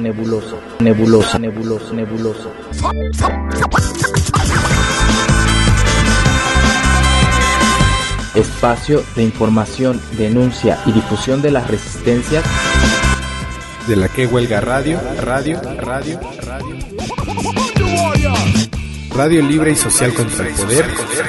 nebuloso. Espacio de información, denuncia y difusión de las resistencias de la que huelga Radio libre y social contra el poder.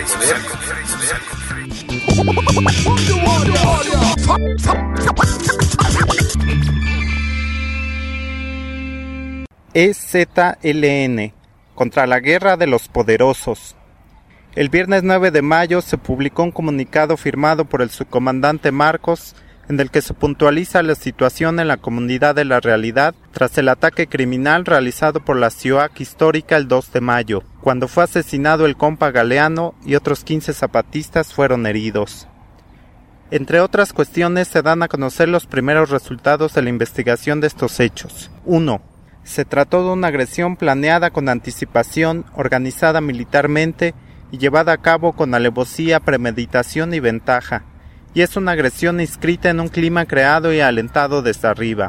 EZLN, contra la guerra de los poderosos. El viernes 9 de mayo se publicó un comunicado firmado por el subcomandante Marcos, en el que se puntualiza la situación en la comunidad de La Realidad tras el ataque criminal realizado por la CIOAC histórica el 2 de mayo, cuando fue asesinado el compa Galeano y otros 15 zapatistas fueron heridos. Entre otras cuestiones, se dan a conocer los primeros resultados de la investigación de estos hechos. 1. Se trató de una agresión planeada con anticipación, organizada militarmente y llevada a cabo con alevosía, premeditación y ventaja, y es una agresión inscrita en un clima creado y alentado desde arriba.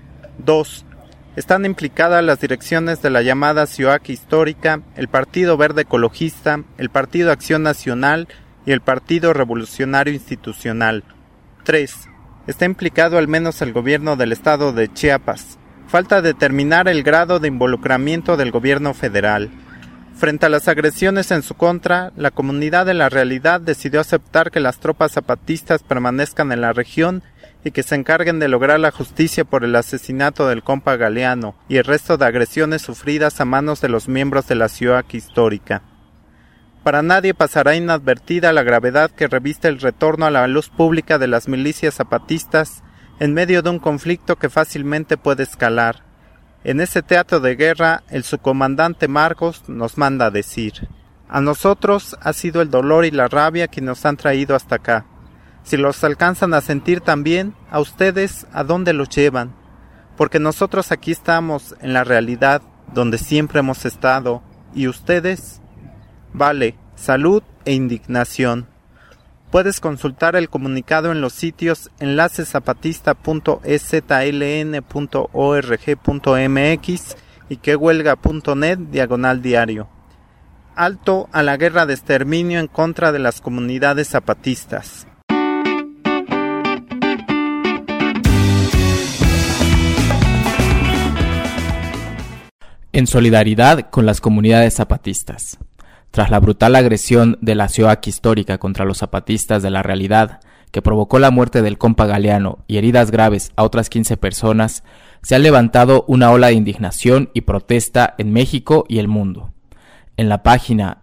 2. Están implicadas las direcciones de la llamada CIOAC histórica, el Partido Verde Ecologista, el Partido Acción Nacional y el Partido Revolucionario Institucional. 3. Está implicado al menos el gobierno del estado de Chiapas. Falta determinar el grado de involucramiento del gobierno federal. Frente a las agresiones en su contra, la comunidad de La Realidad decidió aceptar que las tropas zapatistas permanezcan en la región y que se encarguen de lograr la justicia por el asesinato del compa Galeano y el resto de agresiones sufridas a manos de los miembros de la CIOAC histórica. Para nadie pasará inadvertida la gravedad que reviste el retorno a la luz pública de las milicias zapatistas en medio de un conflicto que fácilmente puede escalar. En ese teatro de guerra, el subcomandante Marcos nos manda a decir: a nosotros ha sido el dolor y la rabia que nos han traído hasta acá. Si los alcanzan a sentir también, a ustedes, ¿a dónde los llevan? Porque nosotros aquí estamos, en La Realidad, donde siempre hemos estado, y ustedes, vale, salud e indignación. Puedes consultar el comunicado en los sitios enlaceszapatista.ezln.org.mx y quehuelga.net/diario. Alto a la guerra de exterminio en contra de las comunidades zapatistas. En solidaridad con las comunidades zapatistas. Tras la brutal agresión de la CIOAC histórica contra los zapatistas de La Realidad, que provocó la muerte del compa Galeano y heridas graves a otras 15 personas, se ha levantado una ola de indignación y protesta en México y el mundo. En la página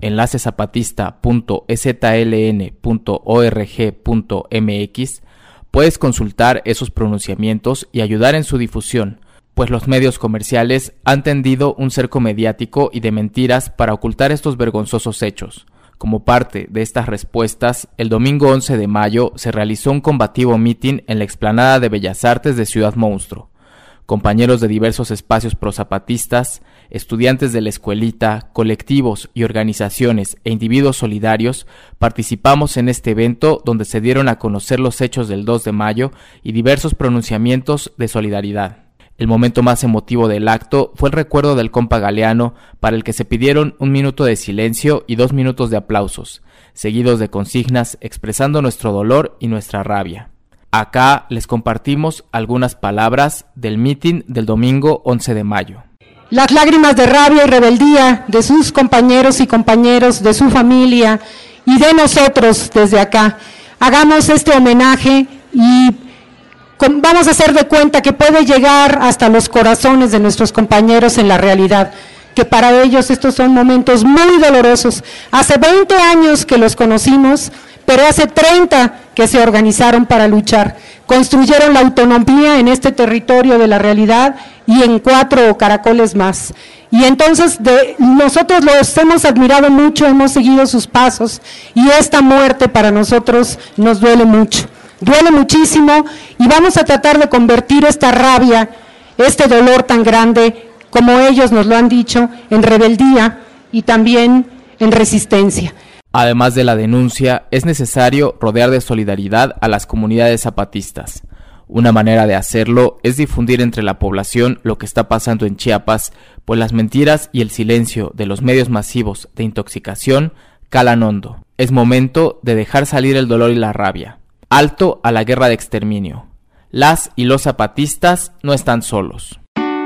enlaceszapatista.ezln.org.mx puedes consultar esos pronunciamientos y ayudar en su difusión, pues los medios comerciales han tendido un cerco mediático y de mentiras para ocultar estos vergonzosos hechos. Como parte de estas respuestas, el domingo 11 de mayo se realizó un combativo mitin en la explanada de Bellas Artes de Ciudad Monstruo. Compañeros de diversos espacios prozapatistas, estudiantes de la escuelita, colectivos y organizaciones e individuos solidarios participamos en este evento donde se dieron a conocer los hechos del 2 de mayo y diversos pronunciamientos de solidaridad. El momento más emotivo del acto fue el recuerdo del compa Galeano, para el que se pidieron 1 minuto de silencio y 2 minutos de aplausos, seguidos de consignas expresando nuestro dolor y nuestra rabia. Acá les compartimos algunas palabras del mitin del domingo 11 de mayo. Las lágrimas de rabia y rebeldía de sus compañeros y compañeros, de su familia y de nosotros desde acá. Hagamos este homenaje y vamos a hacer de cuenta que puede llegar hasta los corazones de nuestros compañeros en La Realidad, que para ellos estos son momentos muy dolorosos. Hace 20 años que los conocimos, pero hace 30 que se organizaron para luchar. Construyeron la autonomía en este territorio de La Realidad y en 4 caracoles más. Y entonces nosotros los hemos admirado mucho, hemos seguido sus pasos, y esta muerte para nosotros nos duele mucho. Duele muchísimo, y vamos a tratar de convertir esta rabia, este dolor tan grande, como ellos nos lo han dicho, en rebeldía y también en resistencia. Además de la denuncia, es necesario rodear de solidaridad a las comunidades zapatistas. Una manera de hacerlo es difundir entre la población lo que está pasando en Chiapas, pues las mentiras y el silencio de los medios masivos de intoxicación calan hondo. Es momento de dejar salir el dolor y la rabia. Alto a la guerra de exterminio. Las y los zapatistas no están solos.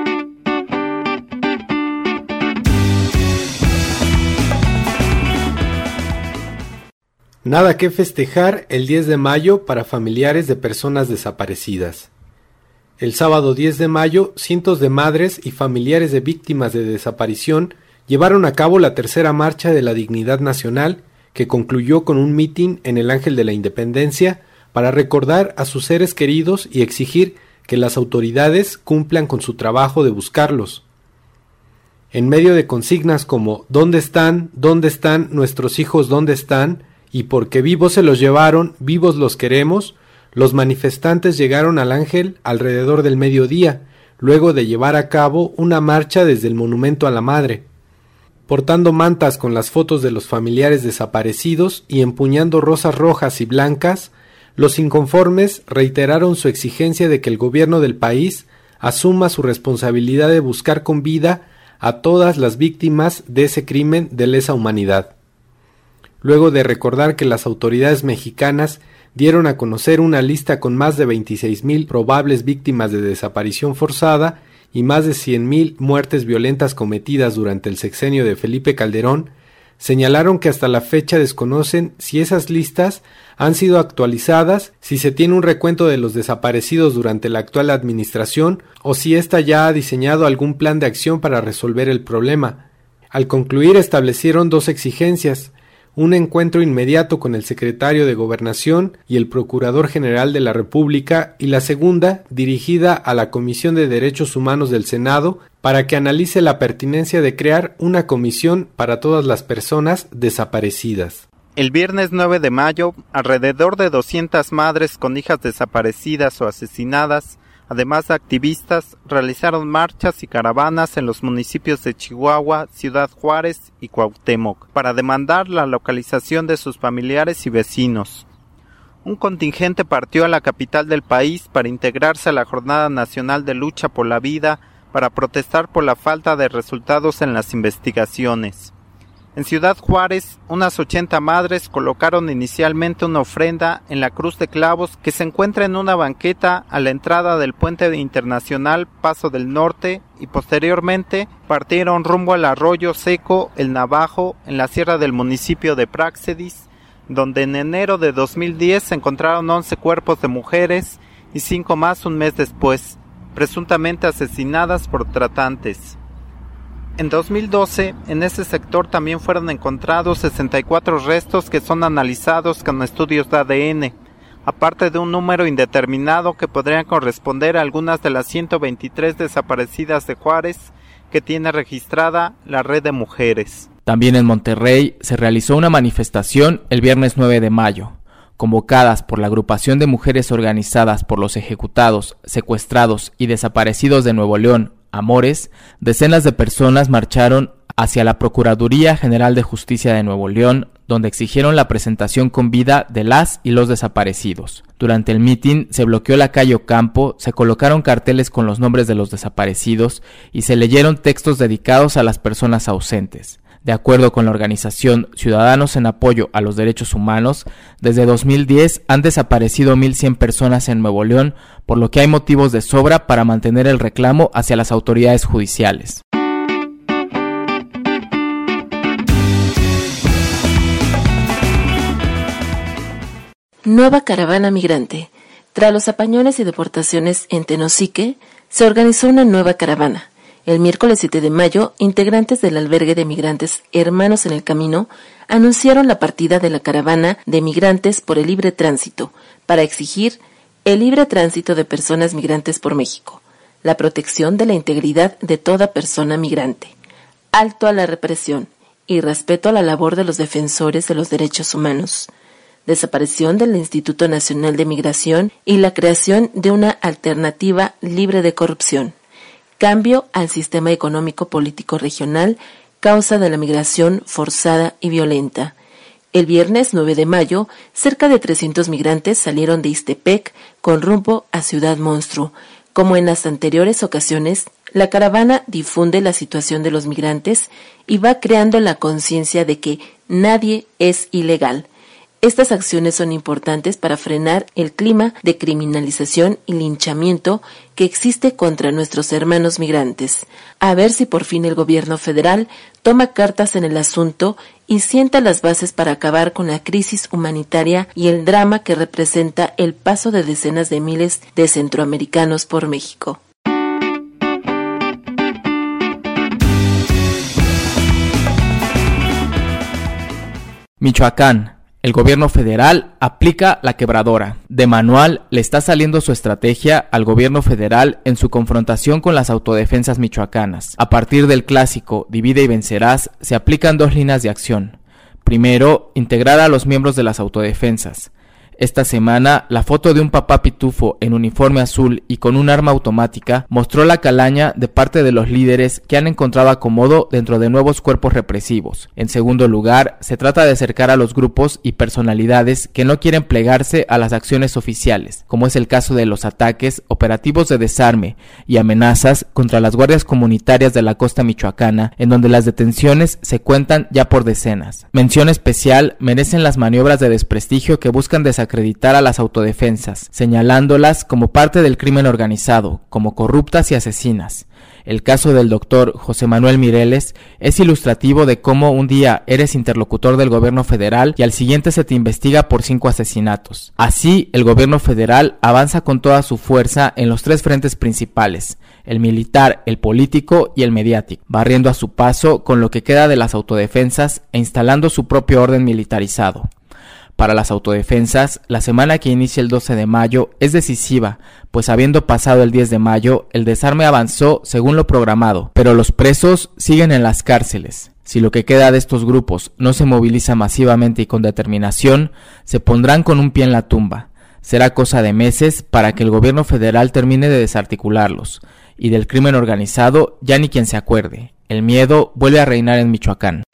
Nada que festejar el 10 de mayo para familiares de personas desaparecidas. El sábado 10 de mayo, cientos de madres y familiares de víctimas de desaparición llevaron a cabo la tercera marcha de la Dignidad Nacional, que concluyó con un mitin en el Ángel de la Independencia para recordar a sus seres queridos y exigir que las autoridades cumplan con su trabajo de buscarlos. En medio de consignas como ¿dónde están nuestros hijos? ¿Dónde están? Y porque vivos se los llevaron, vivos los queremos, los manifestantes llegaron al Ángel alrededor del mediodía, luego de llevar a cabo una marcha desde el Monumento a la Madre. Portando mantas con las fotos de los familiares desaparecidos y empuñando rosas rojas y blancas, los inconformes reiteraron su exigencia de que el gobierno del país asuma su responsabilidad de buscar con vida a todas las víctimas de ese crimen de lesa humanidad. Luego de recordar que las autoridades mexicanas dieron a conocer una lista con más de 26,000 probables víctimas de desaparición forzada y más de 100,000 muertes violentas cometidas durante el sexenio de Felipe Calderón, señalaron que hasta la fecha desconocen si esas listas han sido actualizadas, si se tiene un recuento de los desaparecidos durante la actual administración o si ésta ya ha diseñado algún plan de acción para resolver el problema. Al concluir establecieron dos exigencias: un encuentro inmediato con el secretario de Gobernación y el Procurador General de la República, y la segunda, dirigida a la Comisión de Derechos Humanos del Senado, para que analice la pertinencia de crear una comisión para todas las personas desaparecidas. El viernes 9 de mayo, alrededor de 200 madres con hijas desaparecidas o asesinadas, además de activistas, realizaron marchas y caravanas en los municipios de Chihuahua, Ciudad Juárez y Cuauhtémoc para demandar la localización de sus familiares y vecinos. Un contingente partió a la capital del país para integrarse a la Jornada Nacional de Lucha por la Vida para protestar por la falta de resultados en las investigaciones. En Ciudad Juárez, unas 80 madres colocaron inicialmente una ofrenda en la cruz de clavos que se encuentra en una banqueta a la entrada del puente internacional Paso del Norte y posteriormente partieron rumbo al arroyo seco El Navajo en la sierra del municipio de Práxedis, donde en enero de 2010 se encontraron 11 cuerpos de mujeres y 5 más un mes después, presuntamente asesinadas por tratantes. En 2012, en ese sector también fueron encontrados 64 restos que son analizados con estudios de ADN, aparte de un número indeterminado que podrían corresponder a algunas de las 123 desaparecidas de Juárez que tiene registrada la Red de Mujeres. También en Monterrey se realizó una manifestación el viernes 9 de mayo, convocadas por la agrupación de mujeres organizadas por los ejecutados, secuestrados y desaparecidos de Nuevo León, Amores. Decenas de personas marcharon hacia la Procuraduría General de Justicia de Nuevo León, donde exigieron la presentación con vida de las y los desaparecidos. Durante el mitin se bloqueó la calle Ocampo, se colocaron carteles con los nombres de los desaparecidos y se leyeron textos dedicados a las personas ausentes. De acuerdo con la organización Ciudadanos en Apoyo a los Derechos Humanos, desde 2010 han desaparecido 1,100 personas en Nuevo León, por lo que hay motivos de sobra para mantener el reclamo hacia las autoridades judiciales. Nueva caravana migrante. Tras los apañones y deportaciones en Tenosique, se organizó una nueva caravana. El miércoles 7 de mayo, integrantes del albergue de migrantes Hermanos en el Camino anunciaron la partida de la caravana de migrantes por el libre tránsito para exigir el libre tránsito de personas migrantes por México, la protección de la integridad de toda persona migrante, alto a la represión y respeto a la labor de los defensores de los derechos humanos, desaparición del Instituto Nacional de Migración y la creación de una alternativa libre de corrupción. Cambio al sistema económico político regional, causa de la migración forzada y violenta. El viernes 9 de mayo, cerca de 300 migrantes salieron de Ixtepec con rumbo a Ciudad Monstruo. Como en las anteriores ocasiones, la caravana difunde la situación de los migrantes y va creando la conciencia de que nadie es ilegal. Estas acciones son importantes para frenar el clima de criminalización y linchamiento que existe contra nuestros hermanos migrantes. A ver si por fin el gobierno federal toma cartas en el asunto y sienta las bases para acabar con la crisis humanitaria y el drama que representa el paso de decenas de miles de centroamericanos por México. Michoacán. El gobierno federal aplica la quebradora. De manual le está saliendo su estrategia al gobierno federal en su confrontación con las autodefensas michoacanas. A partir del clásico divide y vencerás, se aplican dos líneas de acción. Primero, integrar a los miembros de las autodefensas. Esta semana, la foto de un papá pitufo en uniforme azul y con un arma automática mostró la calaña de parte de los líderes que han encontrado acomodo dentro de nuevos cuerpos represivos. En segundo lugar, se trata de acercar a los grupos y personalidades que no quieren plegarse a las acciones oficiales, como es el caso de los ataques, operativos de desarme y amenazas contra las guardias comunitarias de la costa michoacana, en donde las detenciones se cuentan ya por decenas. Mención especial merecen las maniobras de desprestigio que buscan desacreditar a las autodefensas, señalándolas como parte del crimen organizado, como corruptas y asesinas. El caso del doctor José Manuel Mireles es ilustrativo de cómo un día eres interlocutor del gobierno federal y al siguiente se te investiga por 5 asesinatos. Así, el gobierno federal avanza con toda su fuerza en los 3 frentes principales: el militar, el político y el mediático, barriendo a su paso con lo que queda de las autodefensas e instalando su propio orden militarizado. Para las autodefensas, la semana que inicia el 12 de mayo es decisiva, pues habiendo pasado el 10 de mayo, el desarme avanzó según lo programado, pero los presos siguen en las cárceles. Si lo que queda de estos grupos no se moviliza masivamente y con determinación, se pondrán con un pie en la tumba. Será cosa de meses para que el gobierno federal termine de desarticularlos, y del crimen organizado ya ni quien se acuerde. El miedo vuelve a reinar en Michoacán.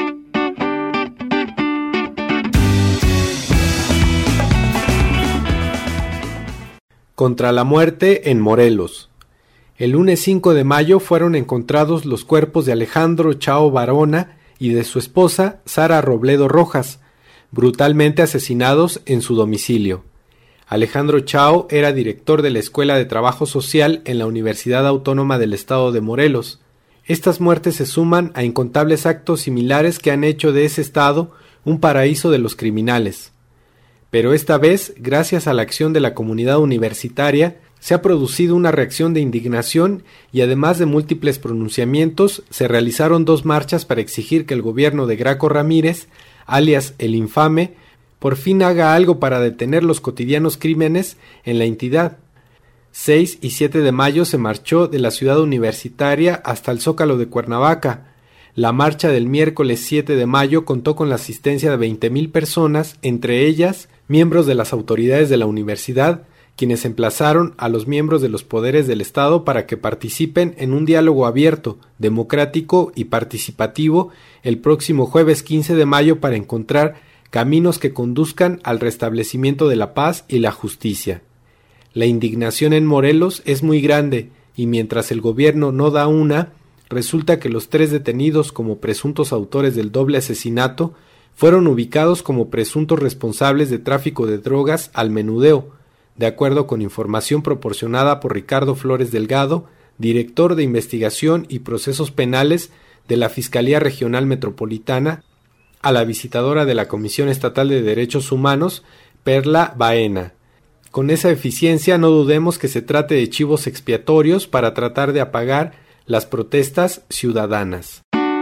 Contra la muerte en Morelos. El lunes 5 de mayo fueron encontrados los cuerpos de Alejandro Chao Barona y de su esposa Sara Robledo Rojas, brutalmente asesinados en su domicilio. Alejandro Chao era director de la Escuela de Trabajo Social en la Universidad Autónoma del Estado de Morelos. Estas muertes se suman a incontables actos similares que han hecho de ese estado un paraíso de los criminales. Pero esta vez, gracias a la acción de la comunidad universitaria, se ha producido una reacción de indignación y además de múltiples pronunciamientos, se realizaron 2 marchas para exigir que el gobierno de Graco Ramírez, alias el Infame, por fin haga algo para detener los cotidianos crímenes en la entidad. 6 y 7 de mayo se marchó de la ciudad universitaria hasta el Zócalo de Cuernavaca. La marcha del miércoles 7 de mayo contó con la asistencia de 20,000 personas, entre ellas miembros de las autoridades de la universidad, quienes emplazaron a los miembros de los poderes del Estado para que participen en un diálogo abierto, democrático y participativo el próximo jueves 15 de mayo para encontrar caminos que conduzcan al restablecimiento de la paz y la justicia. La indignación en Morelos es muy grande y mientras el gobierno no da una, resulta que los 3 detenidos como presuntos autores del doble asesinato fueron ubicados como presuntos responsables de tráfico de drogas al menudeo, de acuerdo con información proporcionada por Ricardo Flores Delgado, director de Investigación y Procesos Penales de la Fiscalía Regional Metropolitana, a la visitadora de la Comisión Estatal de Derechos Humanos, Perla Baena. Con esa eficiencia no dudemos que se trate de chivos expiatorios para tratar de apagar las protestas ciudadanas.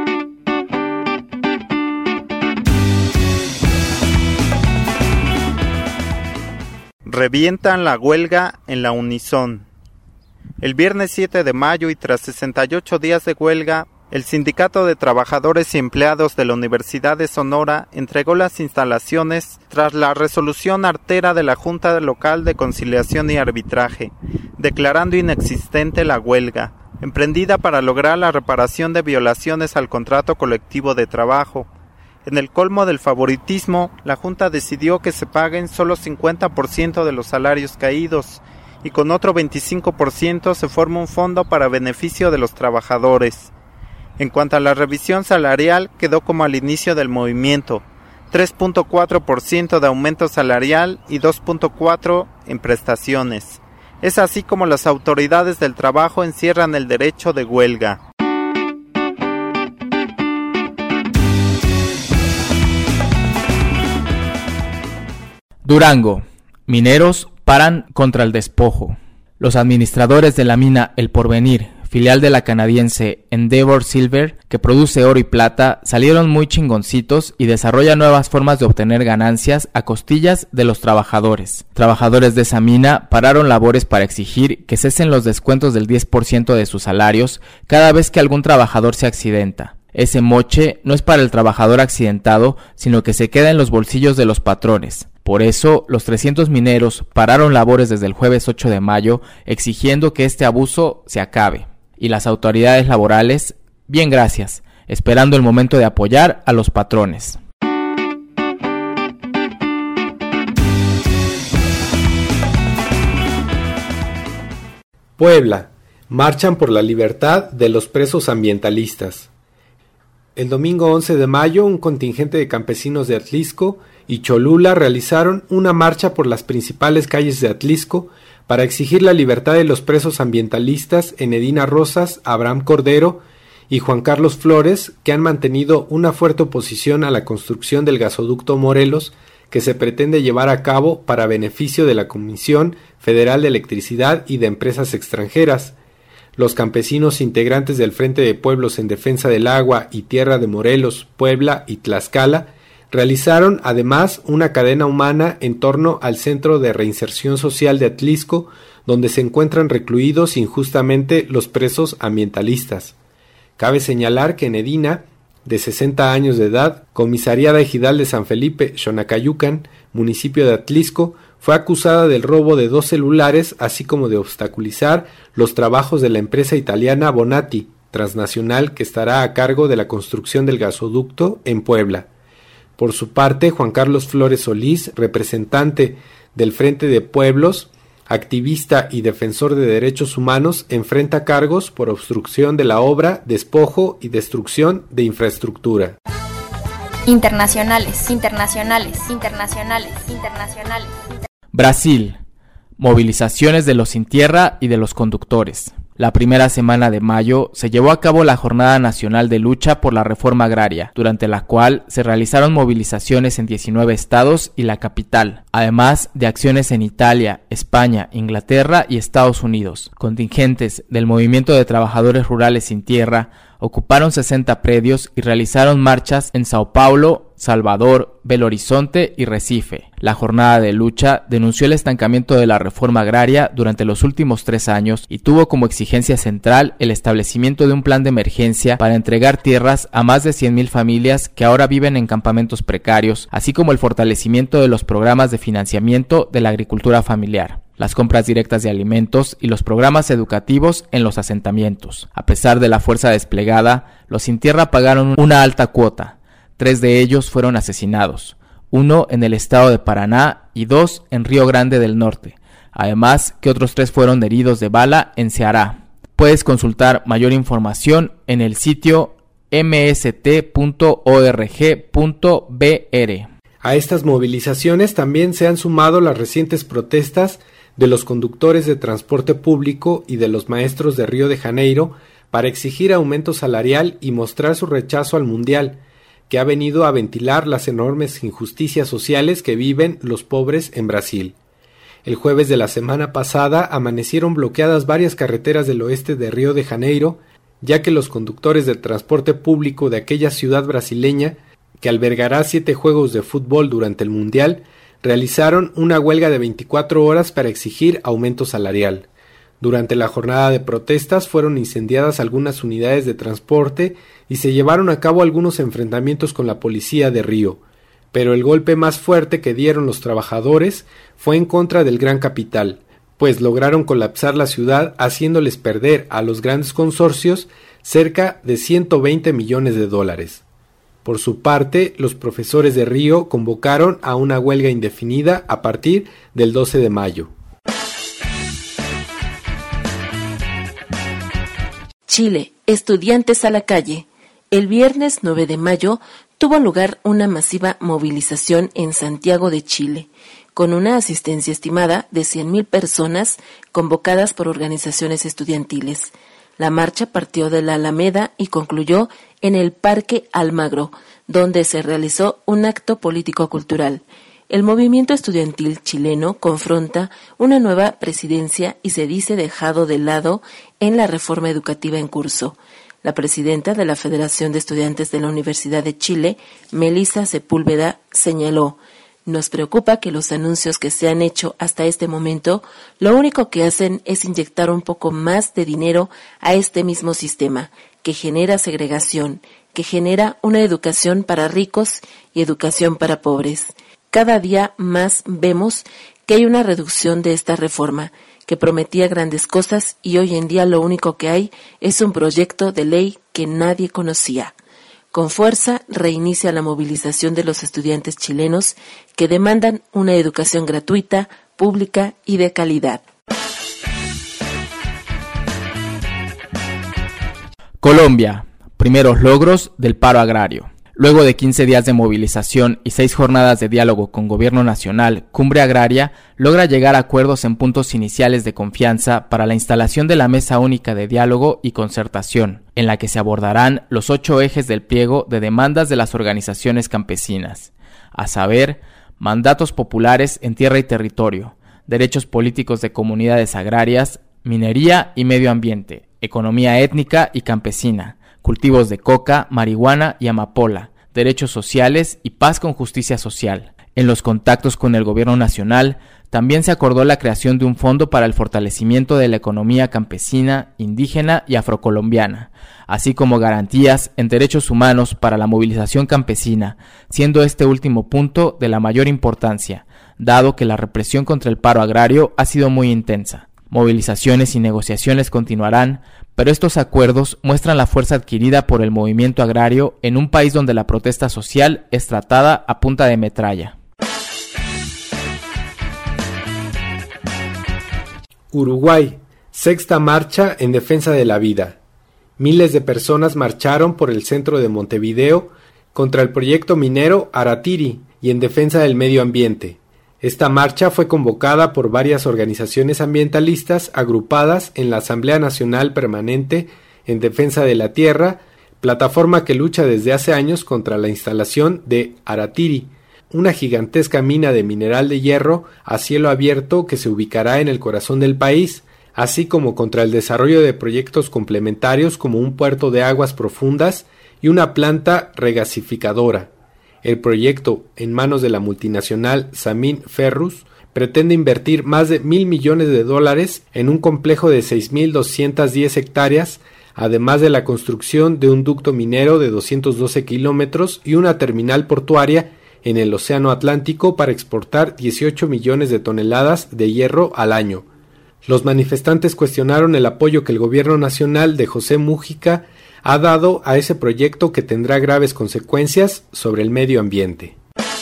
Revientan la huelga en la Unison. El viernes 7 de mayo y tras 68 días de huelga, el Sindicato de Trabajadores y Empleados de la Universidad de Sonora entregó las instalaciones tras la resolución artera de la Junta Local de Conciliación y Arbitraje, declarando inexistente la huelga, emprendida para lograr la reparación de violaciones al contrato colectivo de trabajo. En el colmo del favoritismo, la Junta decidió que se paguen solo 50% de los salarios caídos y con otro 25% se forma un fondo para beneficio de los trabajadores. En cuanto a la revisión salarial, quedó como al inicio del movimiento, 3.4% de aumento salarial y 2.4% en prestaciones. Es así como las autoridades del trabajo encierran el derecho de huelga. Durango. Mineros paran contra el despojo. Los administradores de la mina El Porvenir, filial de la canadiense Endeavour Silver, que produce oro y plata, salieron muy chingoncitos y desarrollan nuevas formas de obtener ganancias a costillas de los trabajadores. Trabajadores de esa mina pararon labores para exigir que cesen los descuentos del 10% de sus salarios cada vez que algún trabajador se accidenta. Ese moche no es para el trabajador accidentado, sino que se queda en los bolsillos de los patrones. Por eso, los 300 mineros pararon labores desde el jueves 8 de mayo, exigiendo que este abuso se acabe. Y las autoridades laborales, bien gracias, esperando el momento de apoyar a los patrones. Puebla. Marchan por la libertad de los presos ambientalistas. El domingo 11 de mayo, un contingente de campesinos de Atlixco y Cholula realizaron una marcha por las principales calles de Atlixco para exigir la libertad de los presos ambientalistas Enedina Rosas, Abraham Cordero y Juan Carlos Flores, que han mantenido una fuerte oposición a la construcción del gasoducto Morelos que se pretende llevar a cabo para beneficio de la Comisión Federal de Electricidad y de empresas extranjeras. Los campesinos integrantes del Frente de Pueblos en Defensa del Agua y Tierra de Morelos, Puebla y Tlaxcala realizaron además una cadena humana en torno al Centro de Reinserción Social de Atlixco, donde se encuentran recluidos injustamente los presos ambientalistas. Cabe señalar que Enedina, de 60 años de edad, comisariada ejidal de San Felipe, Xonacayucan, municipio de Atlixco, fue acusada del robo de 2 celulares, así como de obstaculizar los trabajos de la empresa italiana Bonatti, transnacional que estará a cargo de la construcción del gasoducto en Puebla. Por su parte, Juan Carlos Flores Solís, representante del Frente de Pueblos, activista y defensor de derechos humanos, enfrenta cargos por obstrucción de la obra, despojo y destrucción de infraestructura. Internacionales. Brasil. Movilizaciones de los sin tierra y de los conductores. La primera semana de mayo se llevó a cabo la Jornada Nacional de Lucha por la Reforma Agraria, durante la cual se realizaron movilizaciones en 19 estados y la capital, además de acciones en Italia, España, Inglaterra y Estados Unidos. Contingentes del Movimiento de Trabajadores Rurales Sin Tierra ocuparon 60 predios y realizaron marchas en Sao Paulo, Salvador, Belo Horizonte y Recife. La jornada de lucha denunció el estancamiento de la reforma agraria durante los últimos 3 años y tuvo como exigencia central el establecimiento de un plan de emergencia para entregar tierras a más de 100,000 familias que ahora viven en campamentos precarios, así como el fortalecimiento de los programas de financiamiento de la agricultura familiar, las compras directas de alimentos y los programas educativos en los asentamientos. A pesar de la fuerza desplegada, los sin tierra pagaron una alta cuota. 3 de ellos fueron asesinados, 1 en el estado de Paraná y 2 en Río Grande del Norte, además que otros 3 fueron heridos de bala en Ceará. Puedes consultar mayor información en el sitio mst.org.br. A estas movilizaciones también se han sumado las recientes protestas de los conductores de transporte público y de los maestros de Río de Janeiro para exigir aumento salarial y mostrar su rechazo al Mundial, que ha venido a ventilar las enormes injusticias sociales que viven los pobres en Brasil. El jueves de la semana pasada amanecieron bloqueadas varias carreteras del oeste de Río de Janeiro, ya que los conductores del transporte público de aquella ciudad brasileña, que albergará 7 juegos de fútbol durante el Mundial, realizaron una huelga de 24 horas para exigir aumento salarial. Durante la jornada de protestas fueron incendiadas algunas unidades de transporte y se llevaron a cabo algunos enfrentamientos con la policía de Río, pero el golpe más fuerte que dieron los trabajadores fue en contra del Gran Capital, pues lograron colapsar la ciudad haciéndoles perder a los grandes consorcios cerca de $120 millones. Por su parte, los profesores de Río convocaron a una huelga indefinida a partir del 12 de mayo. Chile, estudiantes a la calle. El viernes 9 de mayo tuvo lugar una masiva movilización en Santiago de Chile, con una asistencia estimada de 100.000 personas convocadas por organizaciones estudiantiles. La marcha partió de la Alameda y concluyó en el Parque Almagro, donde se realizó un acto político-cultural. El movimiento estudiantil chileno confronta una nueva presidencia y se dice dejado de lado en la reforma educativa en curso. La presidenta de la Federación de Estudiantes de la Universidad de Chile, Melissa Sepúlveda, señaló: "Nos preocupa que los anuncios que se han hecho hasta este momento, lo único que hacen es inyectar un poco más de dinero a este mismo sistema, que genera segregación, que genera una educación para ricos y educación para pobres. Cada día más vemos que hay una reducción de esta reforma, que prometía grandes cosas y hoy en día lo único que hay es un proyecto de ley que nadie conocía". Con fuerza reinicia la movilización de los estudiantes chilenos que demandan una educación gratuita, pública y de calidad. Colombia, primeros logros del paro agrario. Luego de 15 días de movilización y 6 jornadas de diálogo con Gobierno Nacional, Cumbre Agraria logra llegar a acuerdos en puntos iniciales de confianza para la instalación de la Mesa Única de Diálogo y Concertación, en la que se abordarán los 8 ejes del pliego de demandas de las organizaciones campesinas, a saber, mandatos populares en tierra y territorio, derechos políticos de comunidades agrarias, minería y medio ambiente, economía étnica y campesina, cultivos de coca, marihuana y amapola, derechos sociales y paz con justicia social. En los contactos con el Gobierno Nacional, también se acordó la creación de un fondo para el fortalecimiento de la economía campesina, indígena y afrocolombiana, así como garantías en derechos humanos para la movilización campesina, siendo este último punto de la mayor importancia, dado que la represión contra el paro agrario ha sido muy intensa. Movilizaciones y negociaciones continuarán, pero estos acuerdos muestran la fuerza adquirida por el movimiento agrario en un país donde la protesta social es tratada a punta de metralla. Uruguay, sexta marcha en defensa de la vida. Miles de personas marcharon por el centro de Montevideo contra el proyecto minero Aratiri y en defensa del medio ambiente. Esta marcha fue convocada por varias organizaciones ambientalistas agrupadas en la Asamblea Nacional Permanente en Defensa de la Tierra, plataforma que lucha desde hace años contra la instalación de Aratiri, una gigantesca mina de mineral de hierro a cielo abierto que se ubicará en el corazón del país, así como contra el desarrollo de proyectos complementarios como un puerto de aguas profundas y una planta regasificadora. El proyecto, en manos de la multinacional Samin Ferrous, pretende invertir más de $1.000 millones en un complejo de 6.210 hectáreas, además de la construcción de un ducto minero de 212 kilómetros y una terminal portuaria en el Océano Atlántico para exportar 18 millones de toneladas de hierro al año. Los manifestantes cuestionaron el apoyo que el gobierno nacional de José Mújica ha dado a ese proyecto que tendrá graves consecuencias sobre el medio ambiente.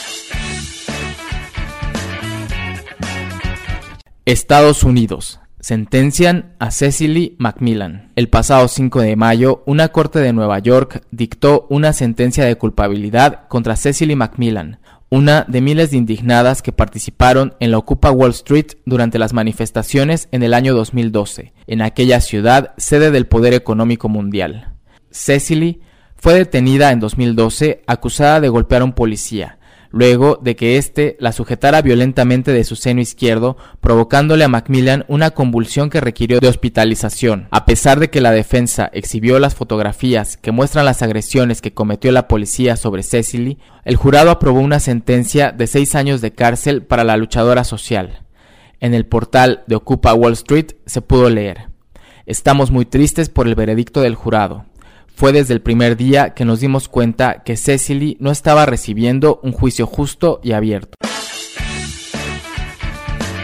Estados Unidos. Sentencian a Cecily McMillan. El pasado 5 de mayo, una corte de Nueva York dictó una sentencia de culpabilidad contra Cecily McMillan, una de miles de indignadas que participaron en la Ocupa Wall Street durante las manifestaciones en el año 2012, en aquella ciudad sede del poder económico mundial. Cecily fue detenida en 2012 acusada de golpear a un policía, luego de que éste la sujetara violentamente de su seno izquierdo, provocándole a McMillan una convulsión que requirió de hospitalización. A pesar de que la defensa exhibió las fotografías que muestran las agresiones que cometió la policía sobre Cecily, el jurado aprobó una sentencia de 6 años de cárcel para la luchadora social. En el portal de Ocupa Wall Street se pudo leer: "Estamos muy tristes por el veredicto del jurado. Fue desde el primer día que nos dimos cuenta que Cecily no estaba recibiendo un juicio justo y abierto".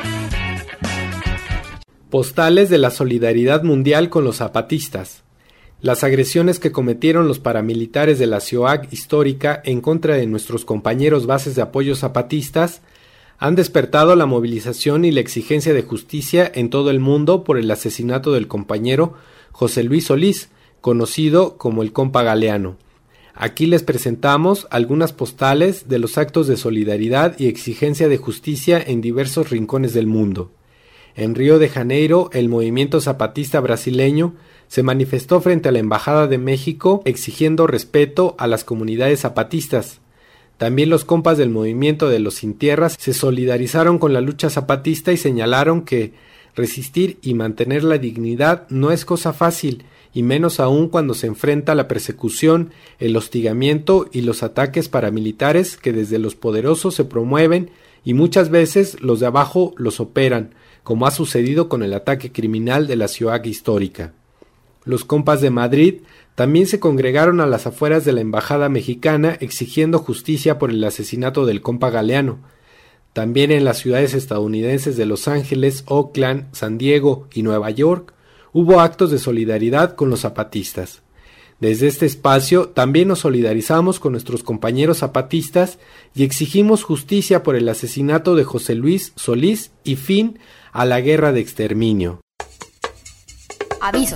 Postales de la solidaridad mundial con los zapatistas. Las agresiones que cometieron los paramilitares de la CIOAG histórica en contra de nuestros compañeros bases de apoyo zapatistas han despertado la movilización y la exigencia de justicia en todo el mundo por el asesinato del compañero José Luis Solís, conocido como el Compa Galeano. Aquí les presentamos algunas postales de los actos de solidaridad y exigencia de justicia en diversos rincones del mundo. En Río de Janeiro, el movimiento zapatista brasileño se manifestó frente a la Embajada de México exigiendo respeto a las comunidades zapatistas. También los compas del movimiento de los Sin Tierras se solidarizaron con la lucha zapatista y señalaron que resistir y mantener la dignidad no es cosa fácil, y menos aún cuando se enfrenta a la persecución, el hostigamiento y los ataques paramilitares que desde los poderosos se promueven y muchas veces los de abajo los operan, como ha sucedido con el ataque criminal de la CIOAG histórica. Los compas de Madrid también se congregaron a las afueras de la embajada mexicana exigiendo justicia por el asesinato del compa Galeano. También en las ciudades estadounidenses de Los Ángeles, Oakland, San Diego y Nueva York hubo actos de solidaridad con los zapatistas. Desde este espacio también nos solidarizamos con nuestros compañeros zapatistas y exigimos justicia por el asesinato de José Luis Solís y fin a la guerra de exterminio. Avisos.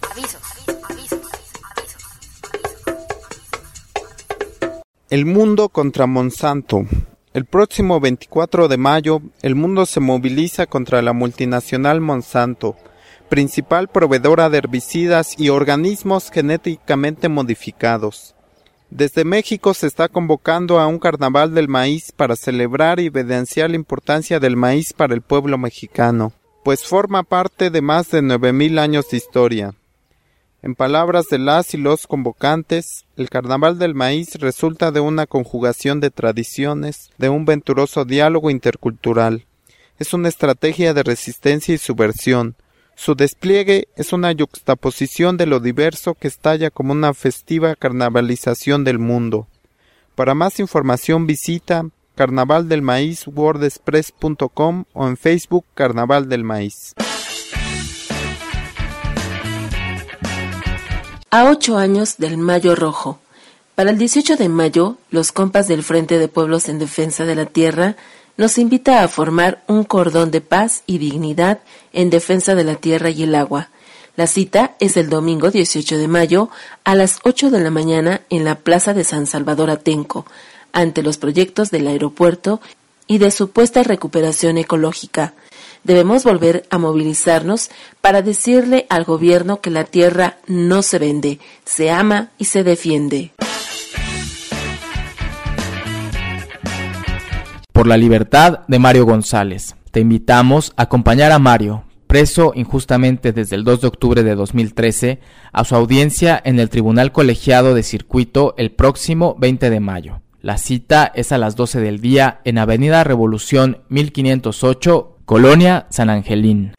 El mundo contra Monsanto. El próximo 24 de mayo, el mundo se moviliza contra la multinacional Monsanto, principal proveedora de herbicidas y organismos genéticamente modificados. Desde México se está convocando a un carnaval del maíz para celebrar y evidenciar la importancia del maíz para el pueblo mexicano, pues forma parte de más de 9,000 años de historia. En palabras de las y los convocantes, el Carnaval del Maíz resulta de una conjugación de tradiciones, de un venturoso diálogo intercultural. Es una estrategia de resistencia y subversión. Su despliegue es una yuxtaposición de lo diverso que estalla como una festiva carnavalización del mundo. Para más información visita carnavaldelmaíz.wordpress.com o en Facebook Carnaval del Maíz. A 8 años del Mayo Rojo. Para el 18 de mayo, los compas del Frente de Pueblos en Defensa de la Tierra nos invita a formar un cordón de paz y dignidad en defensa de la tierra y el agua. La cita es el domingo 18 de mayo a las 8 de la mañana en la Plaza de San Salvador Atenco, ante los proyectos del aeropuerto y de supuesta recuperación ecológica. Debemos volver a movilizarnos para decirle al gobierno que la tierra no se vende, se ama y se defiende. Por la libertad de Mario González. Te invitamos a acompañar a Mario, preso injustamente desde el 2 de octubre de 2013, a su audiencia en el Tribunal Colegiado de Circuito el próximo 20 de mayo. La cita es a las 12 del día en Avenida Revolución 1508, Colonia San Angelín.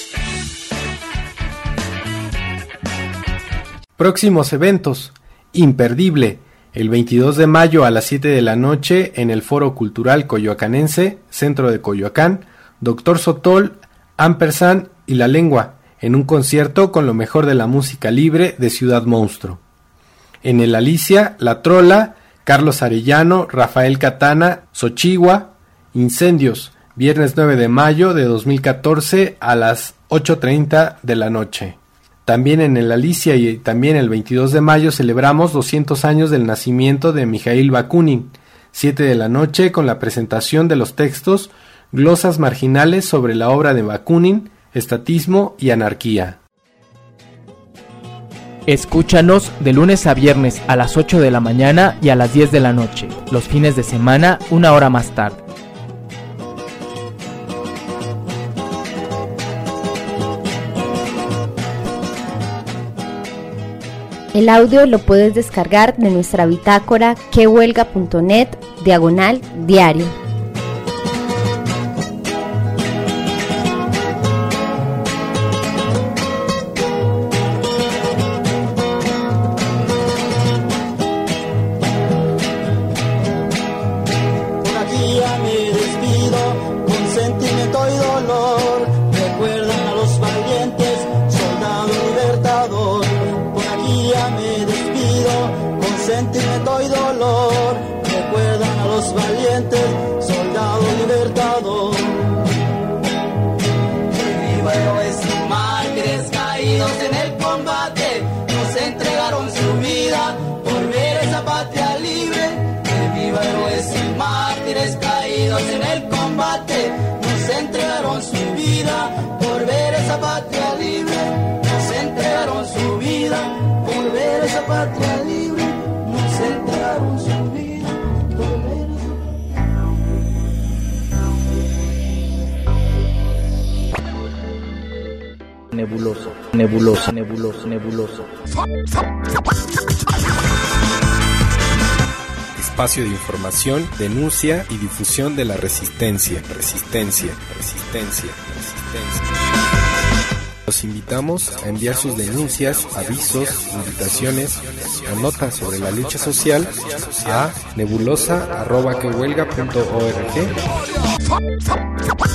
Próximos eventos. Imperdible. El 22 de mayo a las 7 de la noche en el Foro Cultural Coyoacanense, Centro de Coyoacán, Dr. Sotol, Ampersand y La Lengua, en un concierto con lo mejor de la música libre de Ciudad Monstruo. En el Alicia, La Trola, Carlos Arellano, Rafael Catana, Xochigua, Incendios, viernes 9 de mayo de 2014 a las 8:30 de la noche. También en el Alicia y también el 22 de mayo celebramos 200 años del nacimiento de Mijail Bakunin, 7 de la noche con la presentación de los textos Glosas marginales sobre la obra de Bakunin, Estatismo y Anarquía. Escúchanos de lunes a viernes a las 8 de la mañana y a las 10 de la noche, los fines de semana 1 hora más tarde. El audio lo puedes descargar de nuestra bitácora quehuelga.net/diario. dolor, recuerdan a los valientes, soldado libertador. Que viva héroes y mártires caídos en el combate, nos entregaron su vida por ver esa patria libre. Que viva héroes y mártires caídos en el combate, nos entregaron su vida por ver esa patria libre. Nos entregaron su vida por ver esa patria libre. Nos entregaron su vida por ver esa... Nebulosa, nebulosa, nebulosa, nebulosa. Espacio de información, denuncia y difusión de la resistencia. Resistencia. Los invitamos a enviar sus denuncias, avisos, invitaciones o notas sobre la lucha social a nebulosa@quehuelga.org.